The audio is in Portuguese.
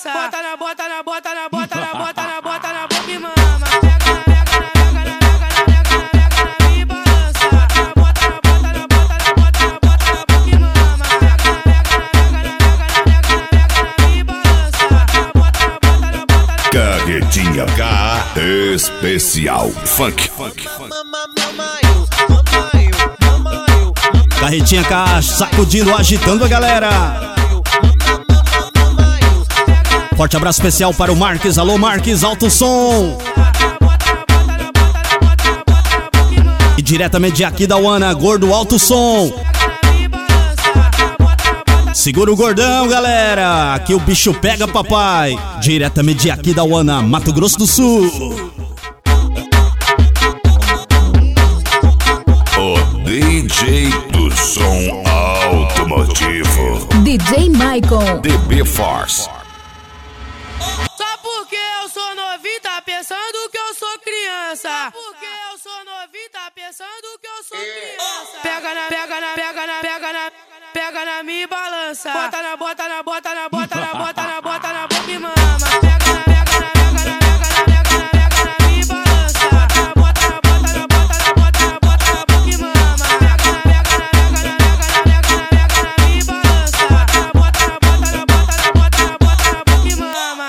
balança. Bota na boca e mama. E balança. Bota na boca e mama. E balança. Carretinha K Especial Funk. Carretinha K sacudindo, agitando a galera. Forte abraço especial para o Marques. Alô Marques, alto som. E diretamente de aqui da Uana, Gordo, alto som. Segura o gordão, galera. Aqui o bicho pega, papai. Diretamente de aqui da Uana, Mato Grosso do Sul. O DJ do som automotivo, DJ Michael DB Force. Só porque eu sou novinho, tá pensando que eu sou criança. Só porque eu sou novinho, tá pensando que eu sou criança. Pega na minha balança. Bota na boca e mama. Pega na minha balança. Bota na boca e mama. Pega na minha balança. Bota na boca e mama.